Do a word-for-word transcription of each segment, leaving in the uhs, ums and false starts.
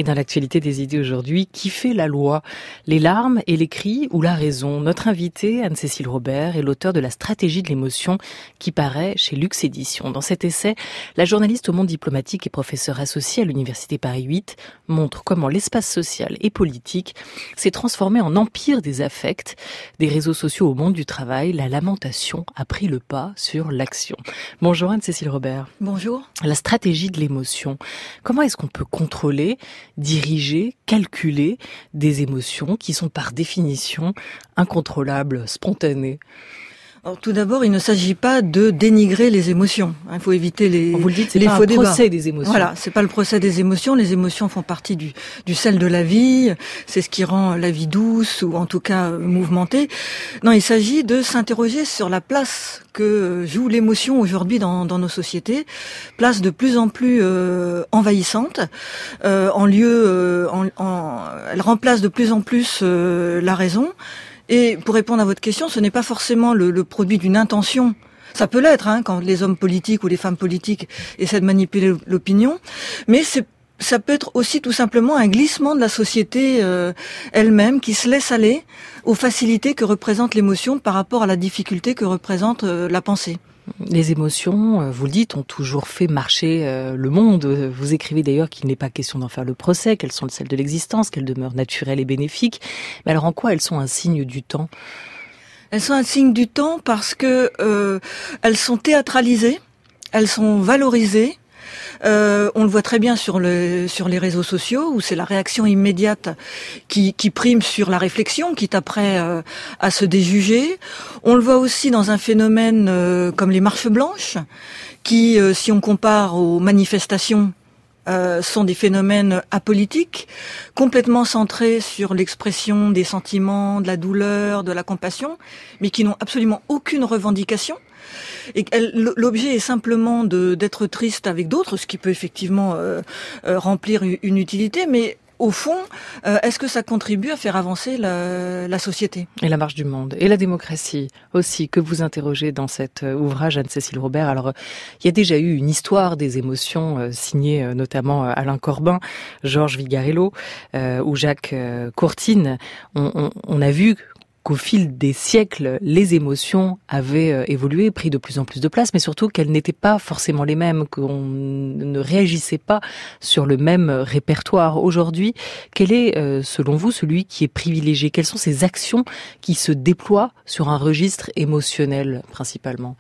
Et dans l'actualité des idées aujourd'hui, qui fait la loi? Les larmes et les cris ou la raison? Notre invitée, Anne-Cécile Robert, est l'auteure de la stratégie de l'émotion qui paraît chez Lux Éditions. Dans cet essai, la journaliste au monde diplomatique et professeure associée à l'Université Paris huit montre comment l'espace social et politique s'est transformé en empire des affects. Des réseaux sociaux au monde du travail, la lamentation a pris le pas sur l'action. Bonjour Anne-Cécile Robert. Bonjour. La stratégie de l'émotion. Comment est-ce qu'on peut contrôler, diriger, calculer des émotions qui sont par définition incontrôlables, spontanées? Alors, tout d'abord, il ne s'agit pas de dénigrer les émotions. Il faut éviter les, vous le dites, c'est les pas faux un débats. procès des émotions. Voilà, c'est pas le procès des émotions. Les émotions font partie du, du sel de la vie. C'est ce qui rend la vie douce ou en tout cas mouvementée. Non, il s'agit de s'interroger sur la place que joue l'émotion aujourd'hui dans, dans nos sociétés. Place de plus en plus euh, envahissante. Euh, en lieu, euh, en, en, elle remplace de plus en plus euh, la raison. Et pour répondre à votre question, ce n'est pas forcément le, le produit d'une intention. Ça peut l'être, hein, quand les hommes politiques ou les femmes politiques essaient de manipuler l'opinion, mais c'est, ça peut être aussi tout simplement un glissement de la société euh, elle-même qui se laisse aller aux facilités que représente l'émotion par rapport à la difficulté que représente euh, la pensée. Les émotions, vous le dites, ont toujours fait marcher le monde. Vous écrivez d'ailleurs qu'il n'est pas question d'en faire le procès, qu'elles sont celles de l'existence, qu'elles demeurent naturelles et bénéfiques. Mais alors en quoi elles sont un signe du temps? Elles sont un signe du temps parce que euh, elles sont théâtralisées, elles sont valorisées. Euh, on le voit très bien sur le sur les réseaux sociaux où c'est la réaction immédiate qui qui prime sur la réflexion, quitte après euh, à se déjuger. On le voit aussi dans un phénomène euh, comme les marches blanches, qui, euh, si on compare aux manifestations, euh, sont des phénomènes apolitiques, complètement centrés sur l'expression des sentiments, de la douleur, de la compassion, mais qui n'ont absolument aucune revendication. Et l'objet est simplement de d'être triste avec d'autres, ce qui peut effectivement euh, euh, remplir une utilité, mais au fond, euh, est-ce que ça contribue à faire avancer la, la société? Et la marche du monde, et la démocratie aussi, que vous interrogez dans cet ouvrage, Anne-Cécile Robert. Alors, il y a déjà eu une histoire des émotions euh, signée euh, notamment euh, Alain Corbin, Georges Vigarello euh, ou Jacques euh, Courtine. On, on, on a vu qu'au fil des siècles, les émotions avaient évolué, pris de plus en plus de place, mais surtout qu'elles n'étaient pas forcément les mêmes, qu'on ne réagissait pas sur le même répertoire. Aujourd'hui, quel est, selon vous, celui qui est privilégié? Quelles sont ces actions qui se déploient sur un registre émotionnel, principalement?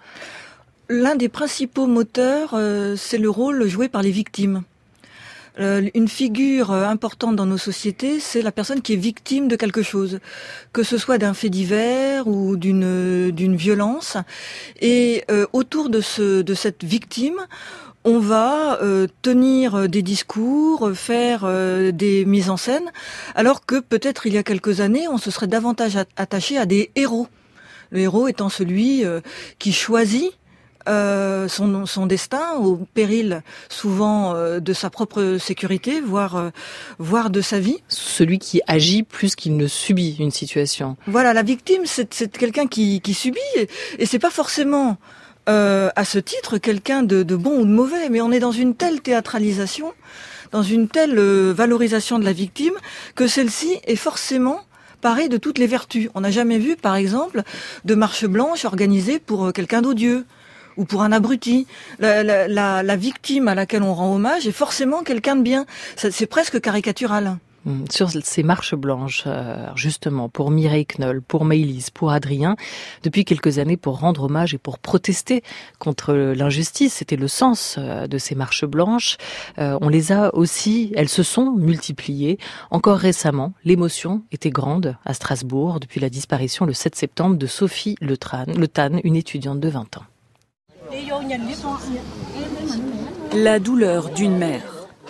L'un des principaux moteurs, euh, c'est le rôle joué par les victimes. Euh, une figure importante dans nos sociétés, c'est la personne qui est victime de quelque chose, que ce soit d'un fait divers ou d'une d'une violence. Et euh, autour de ce de cette victime, on va euh, tenir des discours, faire euh, des mises en scène, alors que peut-être il y a quelques années, on se serait davantage attaché à des héros. Le héros étant celui euh, qui choisit Euh, son, son destin au péril souvent euh, de sa propre sécurité, voire, euh, voire de sa vie. Celui qui agit plus qu'il ne subit une situation. Voilà, la victime, c'est, c'est quelqu'un qui, qui subit, et, et c'est pas forcément euh, à ce titre quelqu'un de, de bon ou de mauvais, mais on est dans une telle théâtralisation, dans une telle euh, valorisation de la victime, que celle-ci est forcément parée de toutes les vertus. On n'a jamais vu, par exemple, de marche blanche organisée pour euh, quelqu'un d'odieux ou pour un abruti. La, la, la, la victime à laquelle on rend hommage est forcément quelqu'un de bien. C'est, c'est presque caricatural. Sur ces marches blanches, justement, pour Mireille Knoll, pour Maëlys, pour Adrien, depuis quelques années, pour rendre hommage et pour protester contre l'injustice, c'était le sens de ces marches blanches. On les a aussi, elles se sont multipliées. Encore récemment, l'émotion était grande à Strasbourg depuis la disparition le sept septembre de Sophie Le Tan, une étudiante de vingt ans. La douleur d'une mère.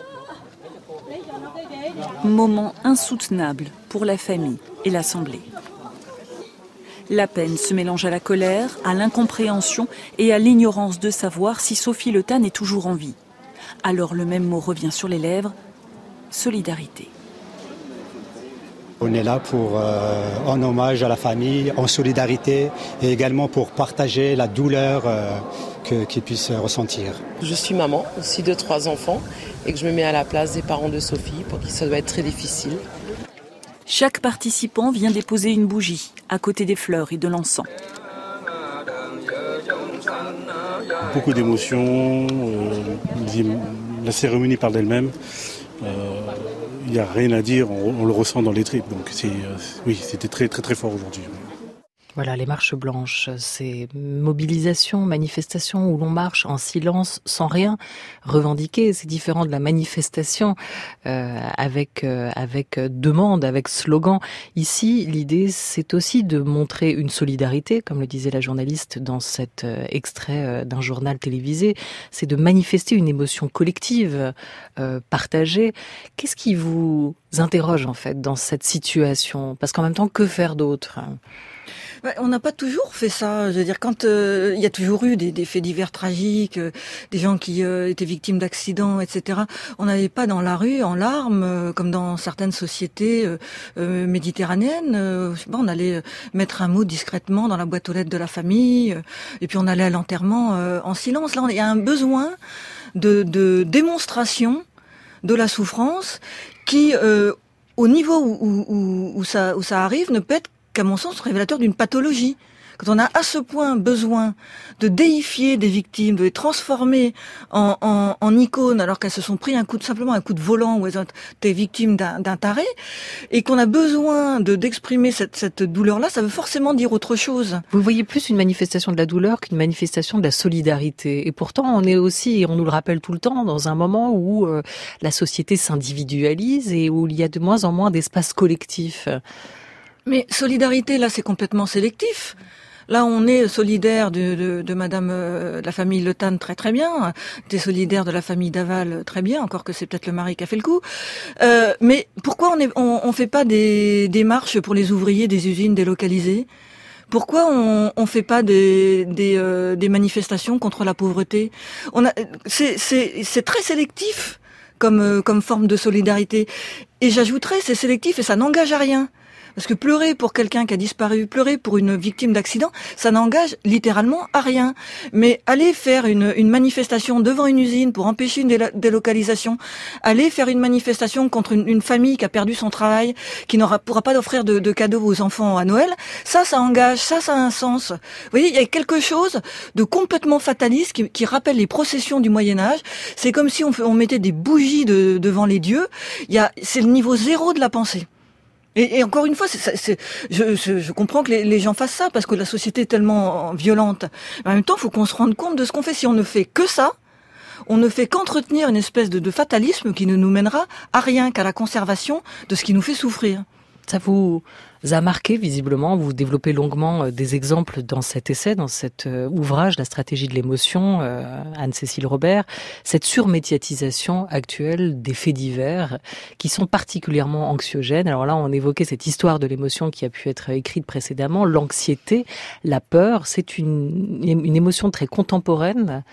Moment insoutenable pour la famille et l'Assemblée. La peine se mélange à la colère, à l'incompréhension et à l'ignorance de savoir si Sophie Le Tan est toujours en vie. Alors le même mot revient sur les lèvres, solidarité. On est là pour, euh, en hommage à la famille, en solidarité et également pour partager la douleur euh, que, qu'ils puissent ressentir. Je suis maman aussi de trois enfants et que je me mets à la place des parents de Sophie, pour qui ça doit être très difficile. Chaque participant vient déposer une bougie à côté des fleurs et de l'encens. Beaucoup d'émotions, euh, la cérémonie parle d'elle-même. Il euh, n'y a rien à dire, on, on le ressent dans les tripes. Donc c'est, euh, oui, c'était très très très fort aujourd'hui. Voilà, les marches blanches, ces mobilisations, manifestations où l'on marche en silence, sans rien revendiquer. C'est différent de la manifestation euh, avec euh, avec demande, avec slogan. Ici, l'idée, c'est aussi de montrer une solidarité, comme le disait la journaliste dans cet euh, extrait euh, d'un journal télévisé. C'est de manifester une émotion collective, euh, partagée. Qu'est-ce qui vous interroge en fait dans cette situation ? Parce qu'en même temps, que faire d'autre ? On n'a pas toujours fait ça. Je veux dire, quand euh, il y a toujours eu des, des faits divers tragiques, euh, des gens qui euh, étaient victimes d'accidents, et cetera. On n'allait pas dans la rue en larmes, euh, comme dans certaines sociétés euh, euh, méditerranéennes. Euh, je sais pas, on allait mettre un mot discrètement dans la boîte aux lettres de la famille, euh, et puis on allait à l'enterrement euh, en silence. Là, il y a un besoin de, de démonstration de la souffrance qui, euh, au niveau où, où, où, où, ça, où ça arrive, ne peut être qu'à mon sens, révélateur d'une pathologie. Quand on a à ce point besoin de déifier des victimes, de les transformer en, en, en icônes, alors qu'elles se sont pris un coup de, simplement un coup de volant ou elles ont été victimes d'un, d'un taré, et qu'on a besoin de d'exprimer cette, cette douleur-là, ça veut forcément dire autre chose. Vous voyez plus une manifestation de la douleur qu'une manifestation de la solidarité. Et pourtant, on est aussi, et on nous le rappelle tout le temps, dans un moment où euh, la société s'individualise et où il y a de moins en moins d'espace collectif. Mais solidarité, là, c'est complètement sélectif. Là, on est solidaire de, de, de Madame euh, de la famille Le Tan, très très bien. T'es solidaire de la famille Daval, très bien. Encore que c'est peut-être le mari qui a fait le coup. Euh, mais pourquoi on est, on, on fait pas des, des marches pour les ouvriers des usines délocalisées ? Pourquoi on on fait pas des des, euh, des manifestations contre la pauvreté ? On a, c'est c'est c'est très sélectif comme euh, comme forme de solidarité. Et j'ajouterais, c'est sélectif et ça n'engage à rien. Parce que pleurer pour quelqu'un qui a disparu, pleurer pour une victime d'accident, ça n'engage littéralement à rien. Mais aller faire une, une manifestation devant une usine pour empêcher une délo- délocalisation, aller faire une manifestation contre une, une famille qui a perdu son travail, qui n'aura pourra pas offrir de, de cadeaux aux enfants à Noël, ça, ça engage, ça, ça a un sens. Vous voyez, il y a quelque chose de complètement fataliste qui, qui rappelle les processions du Moyen-Âge. C'est comme si on, on mettait des bougies de, devant les dieux. Il y a, c'est le niveau zéro de la pensée. Et, et encore une fois, c'est, c'est, je, je, je comprends que les, les gens fassent ça parce que la société est tellement violente. Mais en même temps, il faut qu'on se rende compte de ce qu'on fait. Si on ne fait que ça, on ne fait qu'entretenir une espèce de, de fatalisme qui ne nous mènera à rien, qu'à la conservation de ce qui nous fait souffrir. Ça vous a marqué visiblement, vous développez longuement des exemples dans cet essai, dans cet ouvrage, La stratégie de l'émotion, euh, Anne-Cécile Robert, cette surmédiatisation actuelle des faits divers qui sont particulièrement anxiogènes. Alors là, on évoquait cette histoire de l'émotion qui a pu être écrite précédemment, l'anxiété, la peur, c'est une, une émotion très contemporaine.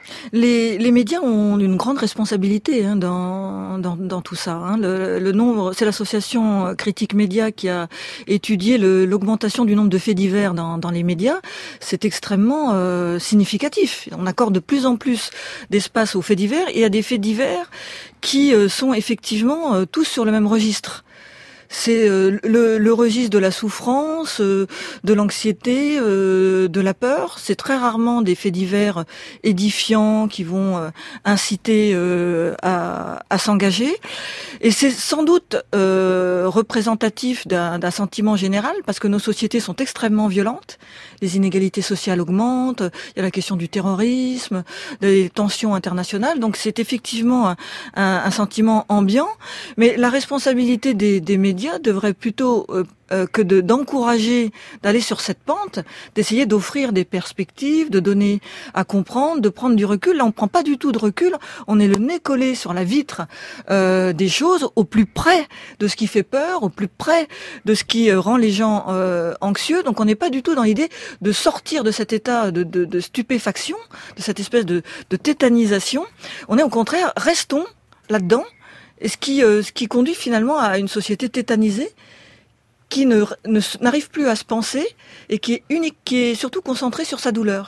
Les, les médias ont une grande responsabilité hein, dans, dans, dans tout ça. Hein. Le, le nombre, c'est l'association Critique Média qui a étudié le, l'augmentation du nombre de faits divers dans, dans les médias. C'est extrêmement euh, significatif. On accorde de plus en plus d'espace aux faits divers et à des faits divers qui euh, sont effectivement euh, tous sur le même registre. C'est euh, le, le registre de la souffrance, euh, de l'anxiété, euh, de la peur. C'est très rarement des faits divers édifiants qui vont euh, inciter euh, à, à s'engager. Et c'est sans doute euh, représentatif d'un, d'un sentiment général parce que nos sociétés sont extrêmement violentes. Les inégalités sociales augmentent, il y a la question du terrorisme, des tensions internationales. Donc c'est effectivement un, un, un sentiment ambiant. Mais la responsabilité des, des médias devrait plutôt euh, euh, que de, d'encourager, d'aller sur cette pente, d'essayer d'offrir des perspectives, de donner à comprendre, de prendre du recul. Là, on prend pas du tout de recul. On est le nez collé sur la vitre euh, des choses, au plus près de ce qui fait peur, au plus près de ce qui euh, rend les gens euh, anxieux. Donc, on n'est pas du tout dans l'idée de sortir de cet état de, de, de stupéfaction, de cette espèce de, de tétanisation. On est au contraire, restons là-dedans. Et ce qui, euh, ce qui conduit finalement à une société tétanisée qui ne, ne, n'arrive plus à se penser et qui est unique, qui est surtout concentrée sur sa douleur.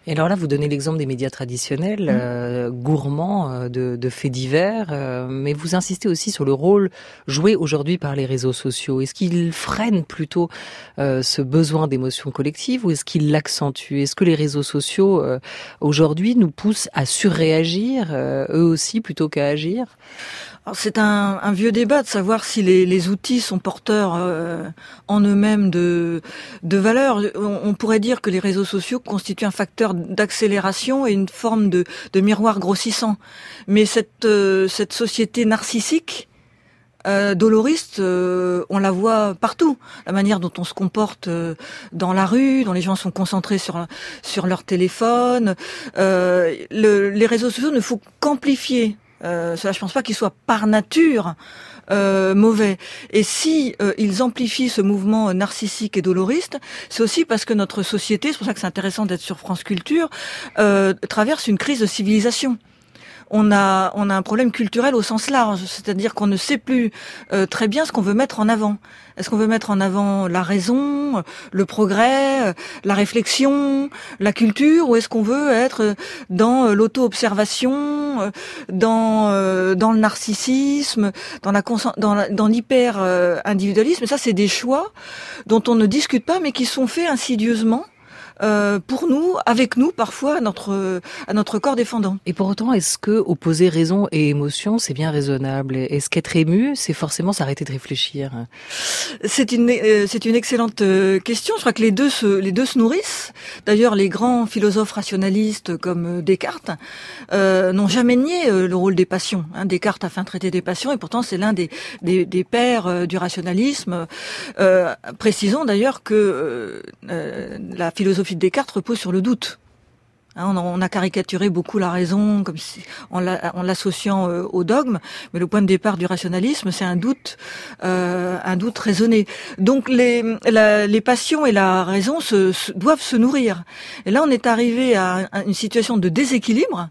Et alors là, vous donnez l'exemple des médias traditionnels, mmh. euh, gourmands euh, de, de faits divers, euh, mais vous insistez aussi sur le rôle joué aujourd'hui par les réseaux sociaux. Est-ce qu'ils freinent plutôt euh, ce besoin d'émotion collective ou est-ce qu'ils l'accentuent? Est-ce que les réseaux sociaux euh, aujourd'hui nous poussent à surréagir, euh, eux aussi, plutôt qu'à agir? Alors c'est un, un vieux débat de savoir si les, les outils sont porteurs euh, en eux-mêmes de, de valeur. On, on pourrait dire que les réseaux sociaux constituent un facteur d'accélération et une forme de, de miroir grossissant. Mais cette, euh, cette société narcissique, euh, doloriste, euh, on la voit partout. La manière dont on se comporte euh, dans la rue, dont les gens sont concentrés sur, sur leur téléphone. Euh, le, les réseaux sociaux ne font qu'amplifier Euh, cela, je pense pas qu'ils soient par nature euh, mauvais. Et si euh, ils amplifient ce mouvement narcissique et doloriste, c'est aussi parce que notre société, c'est pour ça que c'est intéressant d'être sur France Culture, euh, traverse une crise de civilisation. On a, on a un problème culturel au sens large, c'est-à-dire qu'on ne sait plus euh, très bien ce qu'on veut mettre en avant. Est-ce qu'on veut mettre en avant la raison, le progrès, la réflexion, la culture, ou est-ce qu'on veut être dans l'auto-observation, dans euh, dans le narcissisme, dans la dans, la, dans l'hyper-individualisme? Et ça, c'est des choix dont on ne discute pas, mais qui sont faits insidieusement. Euh, pour nous, avec nous, parfois, à notre, à notre corps défendant. Et pour autant, est-ce que opposer raison et émotion, c'est bien raisonnable? Est-ce qu'être ému, c'est forcément s'arrêter de réfléchir? C'est une, euh, c'est une excellente question. Je crois que les deux se, les deux se nourrissent. D'ailleurs, les grands philosophes rationalistes comme Descartes euh, n'ont jamais nié le rôle des passions. Hein, Descartes a fait un traité des passions, et pourtant c'est l'un des, des, des pères euh, du rationalisme. Euh, précisons d'ailleurs que euh, la philosophie de Descartes repose sur le doute. Hein, on, a, on a caricaturé beaucoup la raison comme si, en, la, en l'associant euh, au dogme, mais le point de départ du rationalisme, c'est un doute, euh, un doute raisonné. Donc les, la, les passions et la raison se, se, doivent se nourrir. Et là, on est arrivé à, à une situation de déséquilibre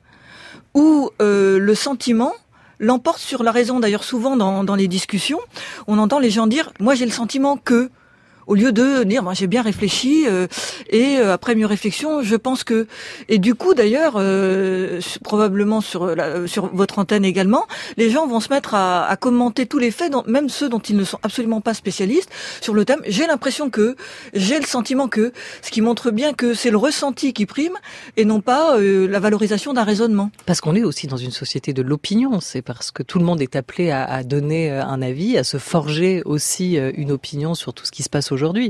où euh, le sentiment l'emporte sur la raison. D'ailleurs, souvent dans, dans les discussions, on entend les gens dire « moi j'ai le sentiment que ». Au lieu de dire, moi j'ai bien réfléchi euh, et euh, après mieux réflexion, je pense que. Et du coup, d'ailleurs, euh, probablement sur la, sur votre antenne également, les gens vont se mettre à, à commenter tous les faits, dont, même ceux dont ils ne sont absolument pas spécialistes, sur le thème. J'ai l'impression que, j'ai le sentiment que, ce qui montre bien que c'est le ressenti qui prime et non pas euh, la valorisation d'un raisonnement. Parce qu'on est aussi dans une société de l'opinion. C'est parce que tout le monde est appelé à, à donner un avis, à se forger aussi une opinion sur tout ce qui se passe aujourd'hui. Aujourd'hui.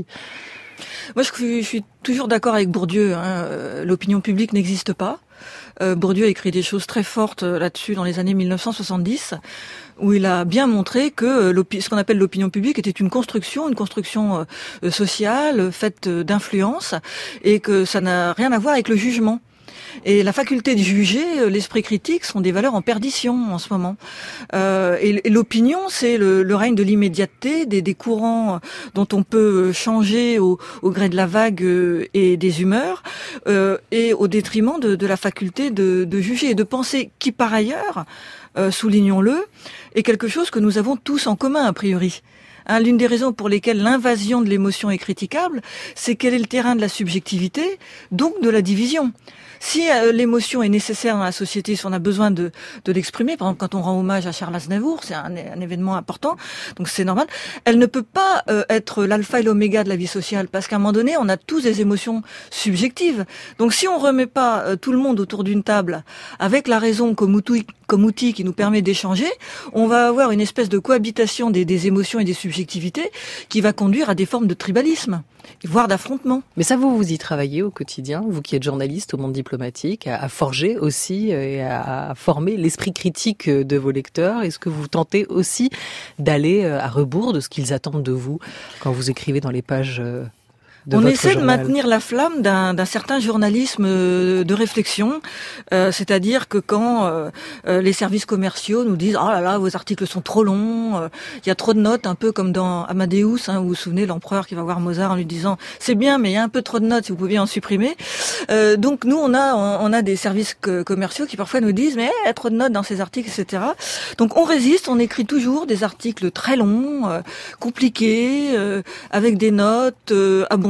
Moi, je suis, je suis toujours d'accord avec Bourdieu. Hein. L'opinion publique n'existe pas. Euh, Bourdieu a écrit des choses très fortes là-dessus dans les années mille neuf cent soixante-dix, où il a bien montré que ce qu'on appelle l'opinion publique était une construction, une construction euh, sociale faite d'influence, et que ça n'a rien à voir avec le jugement. Et la faculté de juger, l'esprit critique sont des valeurs en perdition en ce moment. Euh, et, et l'opinion, c'est le, le règne de l'immédiateté, des, des courants dont on peut changer au, au gré de la vague et des humeurs, euh, et au détriment de, de la faculté de, de juger et de penser, qui par ailleurs, euh, soulignons-le, est quelque chose que nous avons tous en commun a priori. Hein, l'une des raisons pour lesquelles l'invasion de l'émotion est critiquable, c'est qu'elle est le terrain de la subjectivité, donc de la division. Si euh, l'émotion est nécessaire dans la société, si on a besoin de, de l'exprimer, par exemple quand on rend hommage à Charles Aznavour, c'est un, un événement important, donc c'est normal, elle ne peut pas euh, être l'alpha et l'oméga de la vie sociale, parce qu'à un moment donné, on a tous des émotions subjectives. Donc si on remet pas euh, tout le monde autour d'une table, avec la raison comme outil, comme outil qui nous permet d'échanger, on va avoir une espèce de cohabitation des, des émotions et des subjectivités qui va conduire à des formes de tribalisme, voire d'affrontement. Mais ça, vous, vous y travaillez au quotidien, vous qui êtes journaliste au monde diplomatique, à, à forger aussi et à, à former l'esprit critique de vos lecteurs. Est-ce que vous tentez aussi d'aller à rebours de ce qu'ils attendent de vous quand vous écrivez dans les pages de On votre essaie journal. de maintenir la flamme d'un, d'un certain journalisme de réflexion, euh, c'est-à-dire que quand euh, euh, les services commerciaux nous disent « Oh là là, vos articles sont trop longs, il euh, y a trop de notes », un peu comme dans Amadeus, hein, où vous vous souvenez, l'empereur qui va voir Mozart en lui disant « C'est bien, mais il y a un peu trop de notes, si vous pouviez en supprimer euh, ». Donc nous, on a on, on a des services que, commerciaux qui parfois nous disent « Mais il y a trop de notes dans ces articles, et cetera » Donc on résiste, on écrit toujours des articles très longs, euh, compliqués, euh, avec des notes euh, abondantes,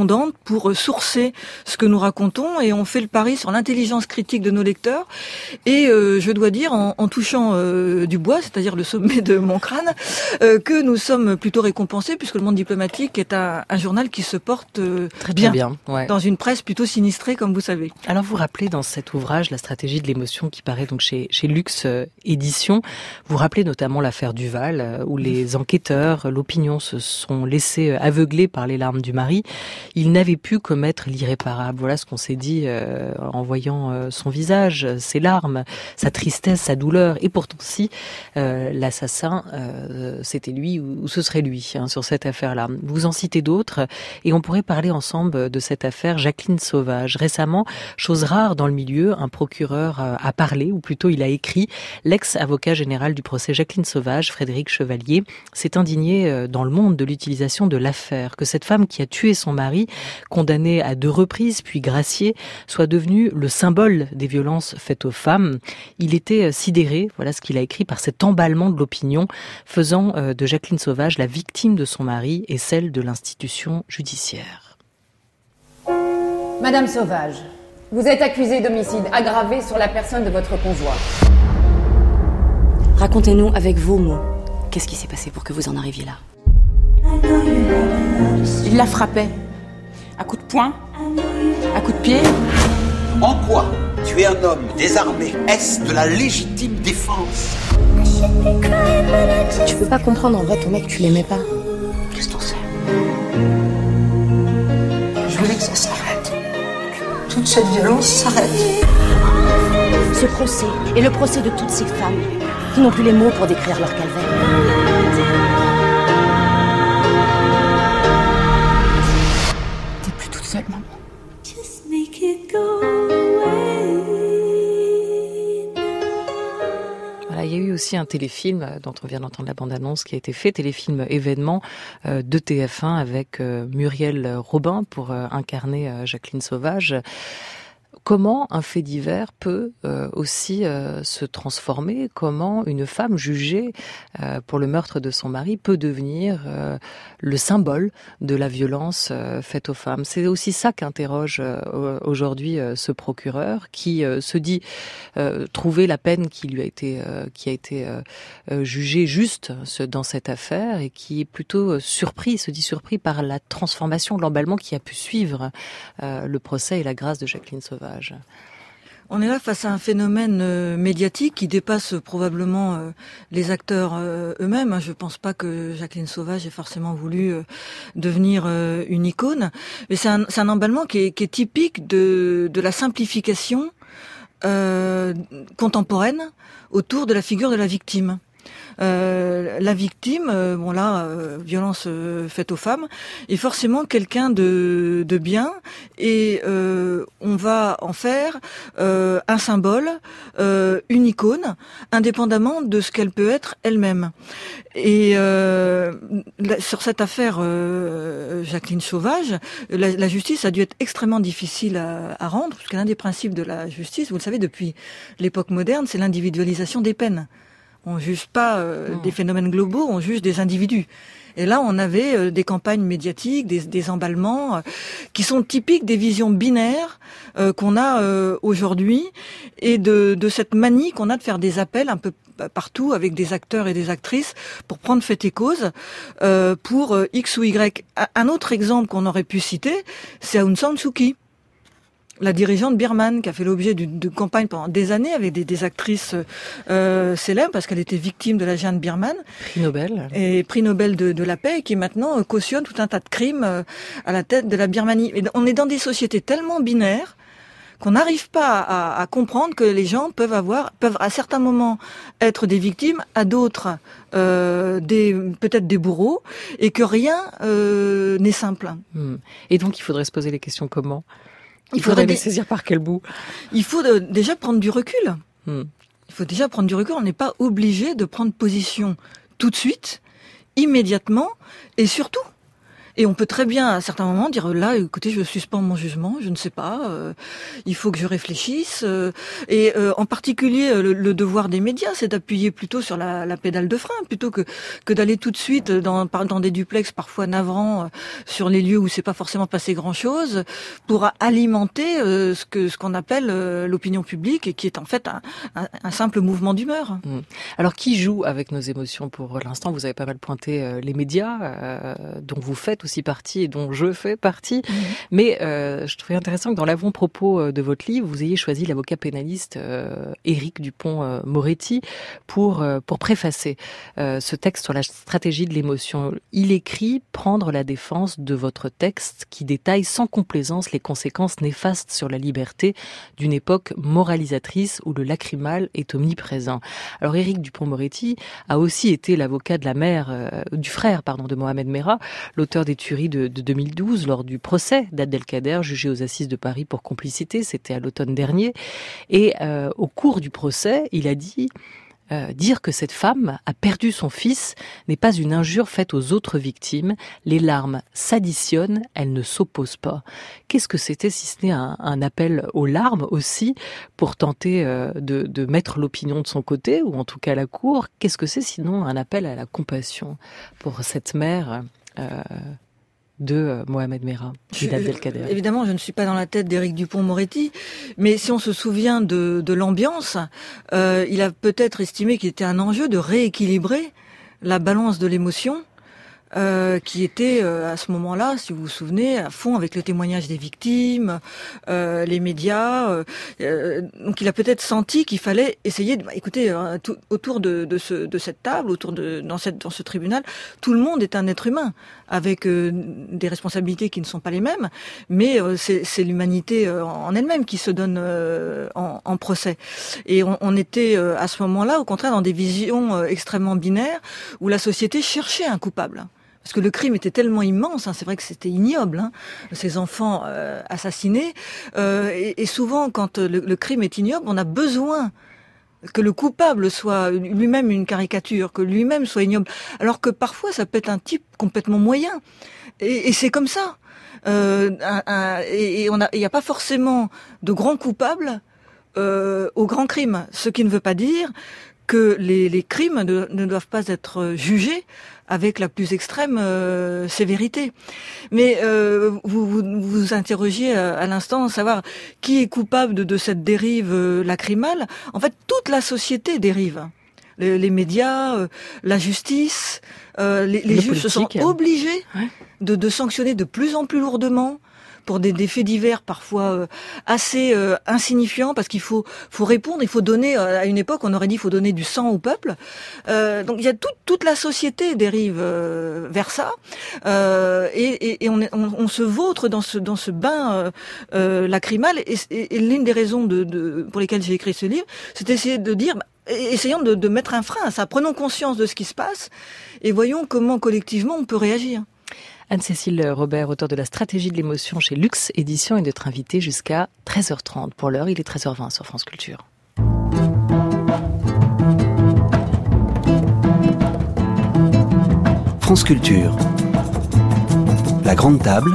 abondante pour sourcer ce que nous racontons, et on fait le pari sur l'intelligence critique de nos lecteurs. Et euh, je dois dire, en, en touchant euh, du bois, c'est-à-dire le sommet de mon crâne, euh, que nous sommes plutôt récompensés, puisque Le Monde diplomatique est un, un journal qui se porte euh, très bien, bien ouais. dans une presse plutôt sinistrée, comme vous savez. Alors vous rappelez dans cet ouvrage La stratégie de l'émotion, qui paraît donc chez, chez Lux euh, Éditions, vous rappelez notamment l'affaire Duval, euh, où les enquêteurs, l'opinion se sont laissés aveugler par les larmes du mari. Ils n'avaient pu commettre l'irréparable. Voilà ce qu'on s'est dit euh, en voyant euh, son visage, ses larmes, sa tristesse, sa douleur. Et pourtant, si euh, l'assassin, euh, c'était lui ou, ou ce serait lui hein, sur cette affaire-là. Vous en citez d'autres et on pourrait parler ensemble de cette affaire Jacqueline Sauvage. Récemment, chose rare dans le milieu, un procureur a parlé, ou plutôt il a écrit. L'ex-avocat général du procès Jacqueline Sauvage, Frédéric Chevalier, s'est indigné dans Le Monde de l'utilisation de l'affaire, que cette femme qui a tué son mari, condamnée à deux reprises puis graciée, soit devenue le symbole des violences faites aux femmes. Il était sidéré, voilà ce qu'il a écrit, par cet emballement de l'opinion, faisant de Jacqueline Sauvage la victime de son mari et celle de l'institution judiciaire. Madame Sauvage, vous êtes accusée d'homicide aggravé sur la personne de votre conjoint. Racontez-nous avec vos mots, qu'est-ce qui s'est passé pour que vous en arriviez là? Il la frappait. À coups de poing, à coups de pied. En quoi tuer un homme désarmé, est-ce de la légitime défense? Tu peux pas comprendre en vrai ton mec, tu l'aimais pas. Qu'est-ce que t'en sais? Je voulais que ça s'arrête. Toute cette violence s'arrête. Ce procès est le procès de toutes ces femmes qui n'ont plus les mots pour décrire leur calvaire. T'es plus toute seule, maman. Voilà, il y a eu aussi un téléfilm dont on vient d'entendre la bande-annonce qui a été fait, téléfilm événement euh, de T F un avec euh, Muriel Robin pour euh, incarner euh, Jacqueline Sauvage. Comment un fait divers peut euh, aussi euh, se transformer? Comment une femme jugée euh, pour le meurtre de son mari peut devenir euh, le symbole de la violence euh, faite aux femmes? C'est aussi ça qu'interroge euh, aujourd'hui euh, ce procureur qui euh, se dit euh, trouver la peine qui lui a été euh, qui a été euh, euh, jugée juste ce, dans cette affaire, et qui est plutôt euh, surpris, se dit surpris par la transformation, l'emballement qui a pu suivre euh, le procès et la grâce de Jacqueline Sauvage. On est là face à un phénomène euh, médiatique qui dépasse probablement euh, les acteurs euh, eux-mêmes. Je ne pense pas que Jacqueline Sauvage ait forcément voulu euh, devenir euh, une icône, mais c'est un, c'est un emballement qui est, qui est typique de, de la simplification euh, contemporaine autour de la figure de la victime. Euh, la victime, euh, bon là, euh, violence euh, faite aux femmes, est forcément quelqu'un de, de bien, et euh, on va en faire euh, un symbole, euh, une icône, indépendamment de ce qu'elle peut être elle-même. Et euh, sur cette affaire euh, Jacqueline Sauvage, la, la justice a dû être extrêmement difficile à, à rendre, parce que l'un des principes de la justice, vous le savez, depuis l'époque moderne, c'est l'individualisation des peines. On juge pas euh, mmh. des phénomènes globaux, on juge des individus. Et là, on avait euh, des campagnes médiatiques, des, des emballements, euh, qui sont typiques des visions binaires euh, qu'on a euh, aujourd'hui, et de, de cette manie qu'on a de faire des appels un peu partout avec des acteurs et des actrices pour prendre fait et cause euh, pour euh, X ou Y. Un autre exemple qu'on aurait pu citer, c'est Aung San Suu Kyi, la dirigeante birmane, qui a fait l'objet d'une campagne pendant des années avec des, des actrices euh, célèbres, parce qu'elle était victime de la junte birmane. Prix Nobel. Et prix Nobel de, de la paix, et qui maintenant cautionne tout un tas de crimes euh, à la tête de la Birmanie. Et on est dans des sociétés tellement binaires qu'on n'arrive pas à, à comprendre que les gens peuvent avoir, peuvent à certains moments être des victimes, à d'autres euh, des peut-être des bourreaux, et que rien euh, n'est simple. Mmh. Et donc il faudrait se poser les questions comment? Il faudrait les saisir par quel bout? Il faut de, déjà prendre du recul. Hmm. Il faut déjà prendre du recul. On n'est pas obligé de prendre position tout de suite, immédiatement, et surtout, Et on peut très bien, à certains moments, dire là, écoutez, je suspends mon jugement, je ne sais pas, euh, il faut que je réfléchisse. Euh, et euh, en particulier, le, le devoir des médias, c'est d'appuyer plutôt sur la, la pédale de frein, plutôt que que d'aller tout de suite dans dans des duplex parfois navrants euh, sur les lieux où c'est pas forcément passé grand-chose, pour alimenter euh, ce que ce qu'on appelle euh, l'opinion publique, et qui est en fait un, un, un simple mouvement d'humeur. Mmh. Alors, qui joue avec nos émotions pour l'instant? Vous avez pas mal pointé euh, les médias, euh, dont vous faites aussi partie et dont je fais partie. Mmh. Mais euh, je trouvais intéressant que dans l'avant-propos de votre livre, vous ayez choisi l'avocat pénaliste euh, Éric Dupond-Moretti pour euh, pour préfacer euh, ce texte sur la stratégie de l'émotion. Il écrit « Prendre la défense de votre texte qui détaille sans complaisance les conséquences néfastes sur la liberté d'une époque moralisatrice où le lacrymal est omniprésent ». Alors Éric Dupond-Moretti a aussi été l'avocat de la mère, euh, du frère pardon, de Mohamed Merah, l'auteur des tueries de, de deux mille douze lors du procès d'Abdelkader, jugé aux assises de Paris pour complicité. C'était à l'automne dernier. Et euh, au cours du procès, il a dit... Euh, dire que cette femme a perdu son fils n'est pas une injure faite aux autres victimes. Les larmes s'additionnent, elles ne s'opposent pas. Qu'est-ce que c'était si ce n'est un, un appel aux larmes aussi pour tenter euh, de, de mettre l'opinion de son côté, ou en tout cas la cour? Qu'est-ce que c'est sinon un appel à la compassion pour cette mère euh, de Mohamed Merah et d'Abdelkader? Évidemment, je ne suis pas dans la tête d'Éric Dupond-Moretti, mais si on se souvient de, de l'ambiance, euh, il a peut-être estimé qu'il était un enjeu de rééquilibrer la balance de l'émotion, euh, qui était euh, à ce moment-là, si vous vous souvenez, à fond avec le témoignage des victimes, euh, les médias. Euh, euh, donc il a peut-être senti qu'il fallait essayer de, bah, écoutez, euh, tout, autour de, de, ce, de cette table, autour de dans cette dans ce tribunal, tout le monde est un être humain avec euh, des responsabilités qui ne sont pas les mêmes, mais euh, c'est, c'est l'humanité euh, en elle-même qui se donne euh, en, en procès. Et on, on était euh, à ce moment-là, au contraire, dans des visions euh, extrêmement binaires où la société cherchait un coupable. Parce que le crime était tellement immense, hein, c'est vrai que c'était ignoble, hein, ces enfants euh, assassinés. Euh, et, et souvent, quand le, le crime est ignoble, on a besoin que le coupable soit lui-même une caricature, que lui-même soit ignoble. Alors que parfois, ça peut être un type complètement moyen. Et, et c'est comme ça. Euh, un, un, et et on a, il n'y a pas forcément de grands coupables euh, au grand crime. Ce qui ne veut pas dire que les, les crimes ne, ne doivent pas être jugés avec la plus extrême euh, sévérité. Mais euh, vous, vous vous interrogiez à, à l'instant à savoir qui est coupable de, de cette dérive euh, lacrymale. En fait, toute la société dérive. Les, les médias, euh, la justice, euh, les, les juges se sont obligés ouais. de, de sanctionner de plus en plus lourdement pour des, des faits divers parfois euh, assez euh, insignifiants, parce qu'il faut, faut répondre, il faut donner, euh, à une époque on aurait dit il faut donner du sang au peuple, euh, donc il y a tout, toute la société dérive euh, vers ça, euh, et, et, et on, est, on, on se vautre dans ce, dans ce bain euh, euh, lacrymal, et, et, et l'une des raisons de, de, pour lesquelles j'ai écrit ce livre, c'est d'essayer de dire, bah, essayons de, de mettre un frein à ça, prenons conscience de ce qui se passe, et voyons comment collectivement on peut réagir. Anne-Cécile Robert, auteure de La stratégie de l'émotion chez Lux Éditions, est notre invitée jusqu'à treize heures trente. Pour l'heure, il est treize heures vingt sur France Culture. France Culture. La grande table.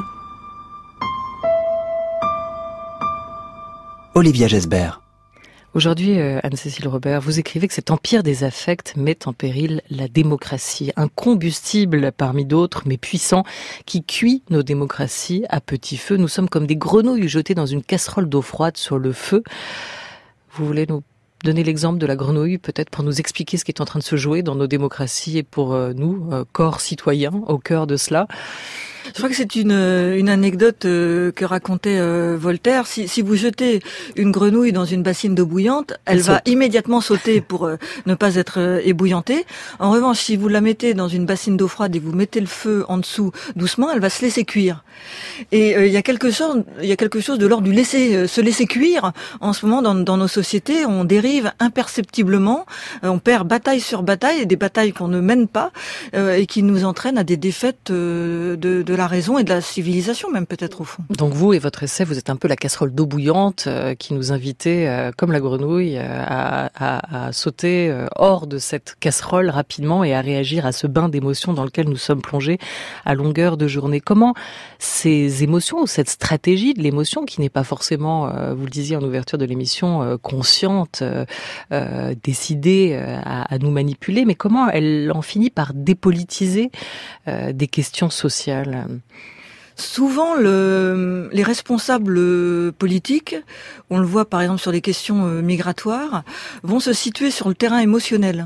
Olivia Gesbert. Aujourd'hui, Anne-Cécile Robert, vous écrivez que cet empire des affects met en péril la démocratie, un combustible parmi d'autres, mais puissant, qui cuit nos démocraties à petit feu. Nous sommes comme des grenouilles jetées dans une casserole d'eau froide sur le feu. Vous voulez nous donner l'exemple de la grenouille, peut-être pour nous expliquer ce qui est en train de se jouer dans nos démocraties et pour nous, corps citoyens, au cœur de cela? Je crois que c'est une, une anecdote euh, que racontait euh, Voltaire. Si, si vous jetez une grenouille dans une bassine d'eau bouillante, elle, elle va saute. immédiatement sauter pour euh, ne pas être euh, ébouillantée. En revanche, si vous la mettez dans une bassine d'eau froide et vous mettez le feu en dessous doucement, elle va se laisser cuire. Et il euh, y a quelque chose, il y a quelque chose de l'ordre du laisser, euh, se laisser cuire. En ce moment, dans, dans nos sociétés, on dérive dérive imperceptiblement. Euh, on perd bataille sur bataille, et des batailles qu'on ne mène pas, euh, et qui nous entraînent à des défaites euh, de, de la raison et de la civilisation, même peut-être au fond. Donc vous et votre essai, vous êtes un peu la casserole d'eau bouillante euh, qui nous invitait, euh, comme la grenouille, euh, à, à, à sauter euh, hors de cette casserole rapidement et à réagir à ce bain d'émotions dans lequel nous sommes plongés à longueur de journée. Comment ces émotions ou cette stratégie de l'émotion, qui n'est pas forcément, euh, vous le disiez en ouverture de l'émission, euh, consciente, euh, euh, décidée euh, à, à nous manipuler, mais comment elle en finit par dépolitiser euh, des questions sociales ? Souvent, le, les responsables politiques, on le voit par exemple sur les questions migratoires, vont se situer sur le terrain émotionnel.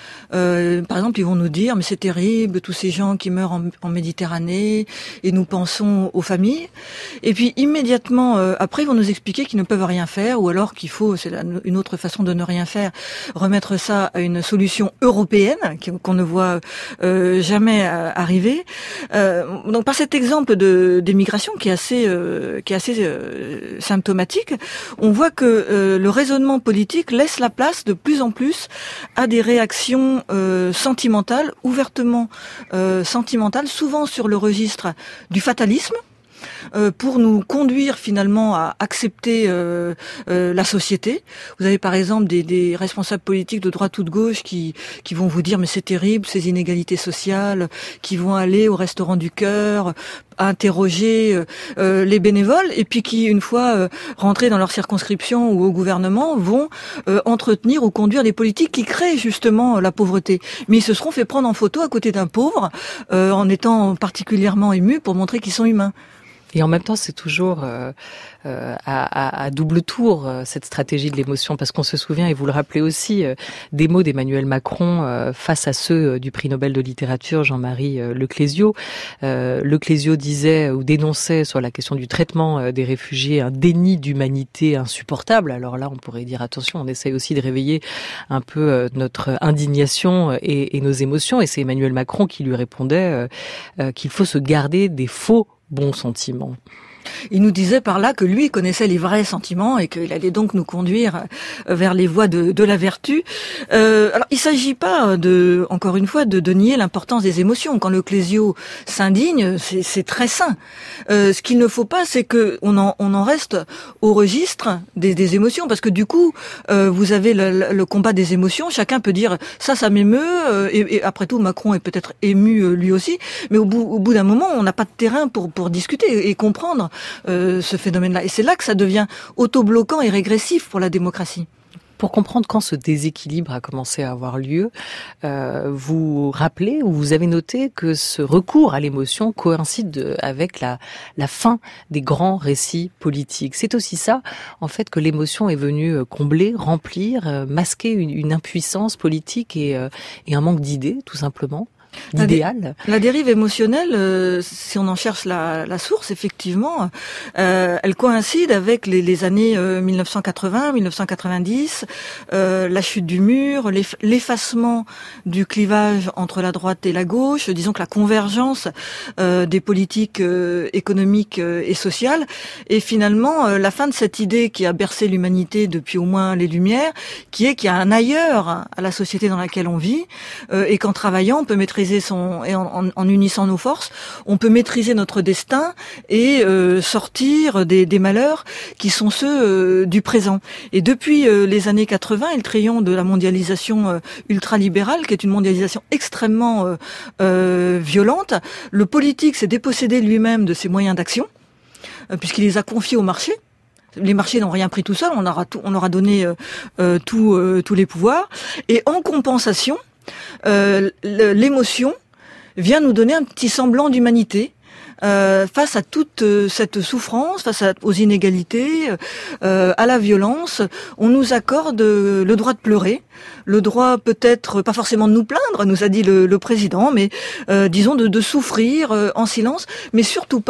Euh, par exemple, ils vont nous dire, mais c'est terrible, tous ces gens qui meurent en, en Méditerranée, et nous pensons aux familles. Et puis immédiatement euh, après, ils vont nous expliquer qu'ils ne peuvent rien faire, ou alors qu'il faut, c'est la, une autre façon de ne rien faire, remettre ça à une solution européenne qu'on ne voit euh, jamais arriver. Euh, donc par cet exemple de d'émigration qui est assez, euh, qui est assez euh, symptomatique, on voit que euh, le raisonnement politique laisse la place de plus en plus à des réactions Euh, sentimentale, ouvertement euh, sentimentale, souvent sur le registre du fatalisme, euh, pour nous conduire finalement à accepter euh, euh, la société. Vous avez par exemple des, des responsables politiques de droite ou de gauche qui, qui vont vous dire mais c'est terrible ces inégalités sociales, qui vont aller au restaurant du cœur, interroger euh, les bénévoles, et puis qui, une fois euh, rentrés dans leur circonscription ou au gouvernement, vont euh, entretenir ou conduire des politiques qui créent justement la pauvreté. Mais ils se seront fait prendre en photo à côté d'un pauvre, euh, en étant particulièrement émus pour montrer qu'ils sont humains. Et en même temps, c'est toujours euh, euh, à, à, à double tour, euh, cette stratégie de l'émotion, parce qu'on se souvient, et vous le rappelez aussi, euh, des mots d'Emmanuel Macron euh, face à ceux euh, du prix Nobel de littérature, Jean-Marie euh, Leclésio. Euh, Leclésio disait ou dénonçait sur la question du traitement euh, des réfugiés un déni d'humanité insupportable. Alors là, on pourrait dire, attention, on essaye aussi de réveiller un peu euh, notre indignation et, et nos émotions, et c'est Emmanuel Macron qui lui répondait euh, euh, qu'il faut se garder des faux bons sentiments. Il nous disait par là que lui connaissait les vrais sentiments et qu'il allait donc nous conduire vers les voies de, de la vertu. Euh, alors, il s'agit pas de, encore une fois, de, de nier l'importance des émotions. Quand le Clésio s'indigne, c'est, c'est très sain. Euh, ce qu'il ne faut pas, c'est que on en, on en reste au registre des, des émotions, parce que du coup, euh, vous avez le, le combat des émotions. Chacun peut dire ça, ça m'émeut. Euh, et, et après tout, Macron est peut-être ému euh, lui aussi. Mais au bout, au bout d'un moment, on n'a pas de terrain pour pour discuter et, et comprendre Euh, ce phénomène-là. Et c'est là que ça devient autobloquant et régressif pour la démocratie. Pour comprendre quand ce déséquilibre a commencé à avoir lieu, euh, vous rappelez ou vous avez noté que ce recours à l'émotion coïncide de, avec la, la fin des grands récits politiques. C'est aussi ça, en fait, que l'émotion est venue combler, remplir, euh, masquer une, une impuissance politique et, euh, et un manque d'idées, tout simplement. L'idéal. La, la dérive émotionnelle, euh, si on en cherche la, la source, effectivement, euh, elle coïncide avec les, les années euh, mille neuf cent quatre-vingts, mille neuf cent quatre-vingt-dix, euh, la chute du mur, l'eff- l'effacement du clivage entre la droite et la gauche, disons que la convergence euh, des politiques euh, économiques euh, et sociales, et finalement euh, la fin de cette idée qui a bercé l'humanité depuis au moins les Lumières, qui est qu'il y a un ailleurs à la société dans laquelle on vit, euh, et qu'en travaillant, on peut maîtriser son et en, en, en unissant nos forces, on peut maîtriser notre destin et euh, sortir des, des malheurs qui sont ceux euh, du présent. Et depuis euh, les années quatre-vingts, et le triomphe de la mondialisation euh, ultralibérale, qui est une mondialisation extrêmement euh, euh, violente, le politique s'est dépossédé lui-même de ses moyens d'action, euh, puisqu'il les a confiés au marché. Les marchés n'ont rien pris tout seuls, on aura tout, on aura donné euh, euh, tout, euh, tous les pouvoirs. Et en compensation, Euh, l'émotion vient nous donner un petit semblant d'humanité euh, face à toute euh, cette souffrance, face à, aux inégalités, euh, à la violence. On nous accorde euh, le droit de pleurer, le droit peut-être pas forcément de nous plaindre, nous a dit le, le président, mais euh, disons de, de souffrir euh, en silence, mais surtout pas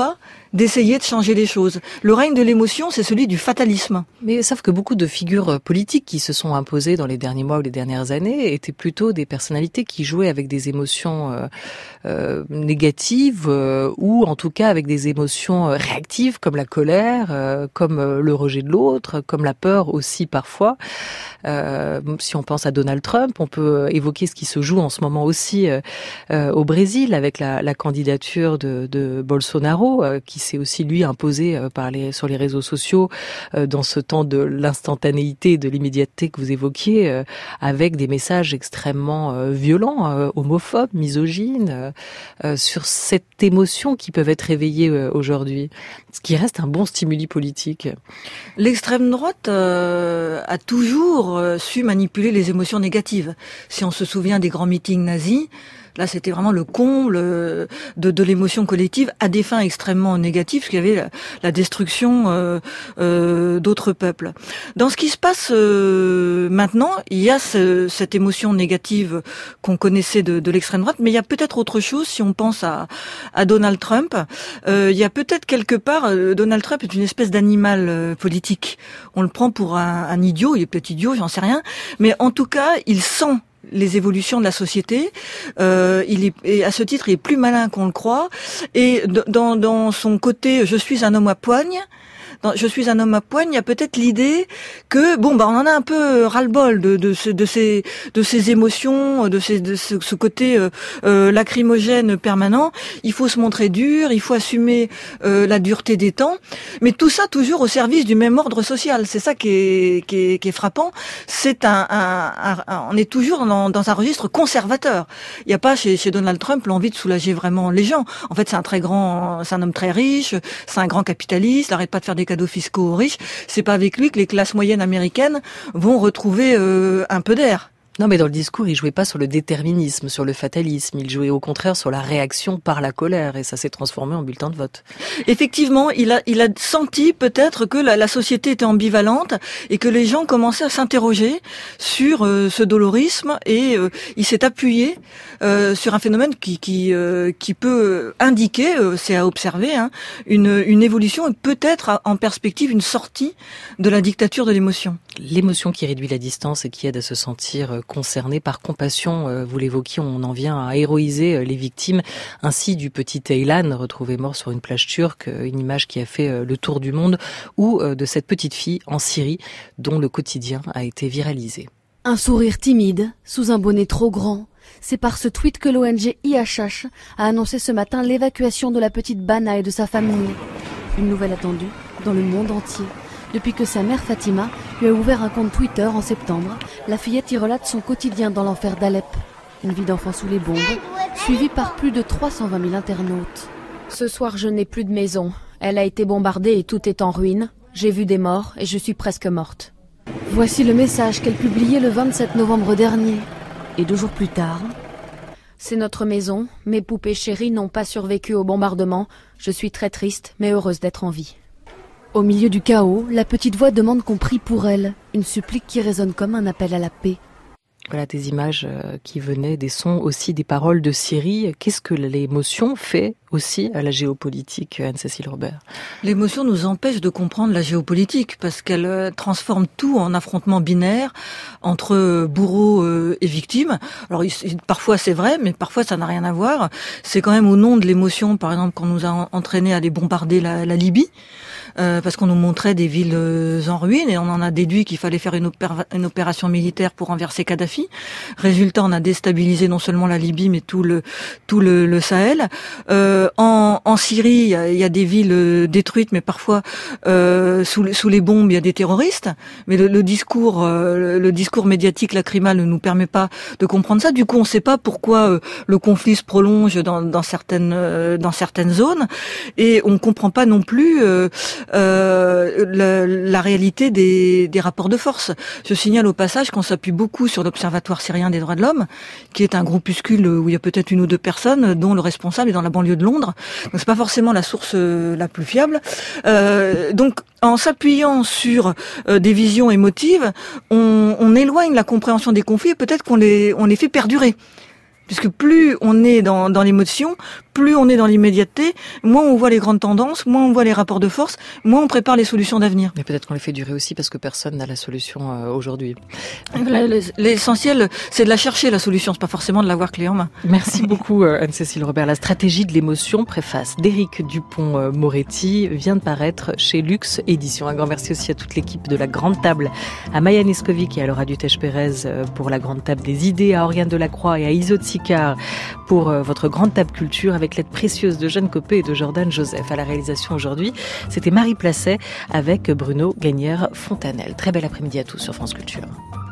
d'essayer de changer les choses. Le règne de l'émotion, c'est celui du fatalisme. Mais sauf que beaucoup de figures politiques qui se sont imposées dans les derniers mois ou les dernières années étaient plutôt des personnalités qui jouaient avec des émotions euh, euh, négatives euh, ou en tout cas avec des émotions réactives comme la colère, euh, comme euh, le rejet de l'autre, comme la peur aussi parfois. Euh, si on pense à Donald Trump, on peut évoquer ce qui se joue en ce moment aussi euh, euh, au Brésil avec la, la candidature de, de Bolsonaro euh, qui s'est aussi lui imposé euh, par les, sur les réseaux sociaux euh, dans ce temps de l'instantanéité, de l'immédiateté que vous évoquiez, euh, avec des messages extrêmement euh, violents, euh, homophobes, misogynes, euh, euh, sur cette émotion qui peuvent être réveillées euh, aujourd'hui, ce qui reste un bon stimuli politique. L'extrême droite euh, a toujours euh, su manipuler les émotions négatives. Si on se souvient des grands meetings nazis, là, c'était vraiment le comble de, de l'émotion collective à des fins extrêmement négatives, parce qu'il y avait la, la destruction euh, euh, d'autres peuples. Dans ce qui se passe euh, maintenant, il y a ce, cette émotion négative qu'on connaissait de, de l'extrême droite, mais il y a peut-être autre chose si on pense à, à Donald Trump. Euh, il y a peut-être quelque part, euh, Donald Trump est une espèce d'animal euh, politique. On le prend pour un, un idiot, il est peut-être idiot, j'en sais rien, mais en tout cas, il sent les évolutions de la société. Euh, il est, et à ce titre, il est plus malin qu'on le croit. Et dans, dans son côté, je suis un homme à poigne. Dans, je suis un homme à poigne. Il y a peut-être l'idée que bon, bah, on en a un peu ras-le-bol de, de, ce, de ces, de ces émotions, de, ces, de ce, ce côté euh, euh, lacrymogène permanent. Il faut se montrer dur, il faut assumer euh, la dureté des temps. Mais tout ça toujours au service du même ordre social. C'est ça qui est, qui est, qui est frappant. C'est un, un, un, un, on est toujours dans, dans un registre conservateur. Il n'y a pas chez, chez Donald Trump l'envie de soulager vraiment les gens. En fait, c'est un très grand, c'est un homme très riche, c'est un grand capitaliste. Il n'arrête pas de faire des cadeaux fiscaux aux riches. C'est pas avec lui que les classes moyennes américaines vont retrouver euh, un peu d'air. Non, mais dans le discours, il jouait pas sur le déterminisme, sur le fatalisme. Il jouait au contraire sur la réaction par la colère, et ça s'est transformé en bulletin de vote. Effectivement, il a, il a senti peut-être que la, la société était ambivalente et que les gens commençaient à s'interroger sur euh, ce dolorisme, et euh, il s'est appuyé euh, sur un phénomène qui, qui, euh, qui peut indiquer, euh, c'est à observer, hein, une, une évolution et peut-être en perspective une sortie de la dictature de l'émotion. L'émotion qui réduit la distance et qui aide à se sentir concerné par compassion. Vous l'évoquiez, on en vient à héroïser les victimes, ainsi du petit Aylan retrouvé mort sur une plage turque, une image qui a fait le tour du monde, ou de cette petite fille en Syrie dont le quotidien a été viralisé. Un sourire timide, sous un bonnet trop grand. C'est par ce tweet que l'O N G I H H a annoncé ce matin l'évacuation de la petite Bana et de sa famille. Une nouvelle attendue dans le monde entier. Depuis que sa mère Fatima lui a ouvert un compte Twitter en septembre, la fillette y relate son quotidien dans l'enfer d'Alep. Une vie d'enfant sous les bombes, suivie par plus de trois cent vingt mille internautes. Ce soir, je n'ai plus de maison. Elle a été bombardée et tout est en ruine. J'ai vu des morts et je suis presque morte. Voici le message qu'elle publiait le vingt-sept novembre dernier. Et deux jours plus tard... C'est notre maison. Mes poupées chéries n'ont pas survécu au bombardement. Je suis très triste, mais heureuse d'être en vie. Au milieu du chaos, la petite voix demande qu'on prie pour elle, une supplique qui résonne comme un appel à la paix. Voilà des images qui venaient, des sons aussi, des paroles de Syrie. Qu'est-ce que l'émotion fait aussi à la géopolitique, Anne-Cécile Robert? L'émotion nous empêche de comprendre la géopolitique parce qu'elle transforme tout en affrontement binaire entre bourreau et victime. Alors parfois c'est vrai, mais parfois ça n'a rien à voir. C'est quand même au nom de l'émotion, par exemple, qu'on nous a entraînés à aller bombarder la, la Libye. Euh, parce qu'on nous montrait des villes en ruine et on en a déduit qu'il fallait faire une, opéra- une opération militaire pour renverser Kadhafi. Résultat, on a déstabilisé non seulement la Libye mais tout le tout le, le Sahel. Euh, en, en Syrie, il y, a, il y a des villes détruites, mais parfois euh, sous, sous les bombes, il y a des terroristes. Mais le, le discours euh, le discours médiatique lacrymal ne nous permet pas de comprendre ça. Du coup, on ne sait pas pourquoi euh, le conflit se prolonge dans, dans certaines euh, dans certaines zones et on ne comprend pas non plus euh, Euh, la, la réalité des, des rapports de force. Je signale au passage qu'on s'appuie beaucoup sur l'Observatoire syrien des droits de l'homme, qui est un groupuscule où il y a peut-être une ou deux personnes, dont le responsable est dans la banlieue de Londres. Donc c'est pas forcément la source euh, la plus fiable. Euh, donc en s'appuyant sur euh, des visions émotives, on, on éloigne la compréhension des conflits et peut-être qu'on les, on les fait perdurer. Puisque plus on est dans, dans l'émotion, plus on est dans l'immédiateté, moins on voit les grandes tendances, moins on voit les rapports de force, moins on prépare les solutions d'avenir. Mais peut-être qu'on les fait durer aussi parce que personne n'a la solution euh, aujourd'hui. L'essentiel, c'est de la chercher, la solution, c'est pas forcément de l'avoir clé en main. Merci beaucoup euh, Anne-Cécile Robert. La stratégie de l'émotion, préface d'Éric Dupond-Moretti, vient de paraître chez Luxe Éditions. Un grand merci aussi à toute l'équipe de La Grande Table, à Maya Neskovic et à Laura Dutèche-Pérez pour La Grande Table des idées, à Oriane Delacroix et à Iso Tsikar pour euh, votre Grande Table Culture, avec l'aide précieuse de Jeanne Copé et de Jordan Joseph. À la réalisation aujourd'hui, c'était Marie Placet avec Bruno Gagnère-Fontanelle. Très bel après-midi à tous sur France Culture.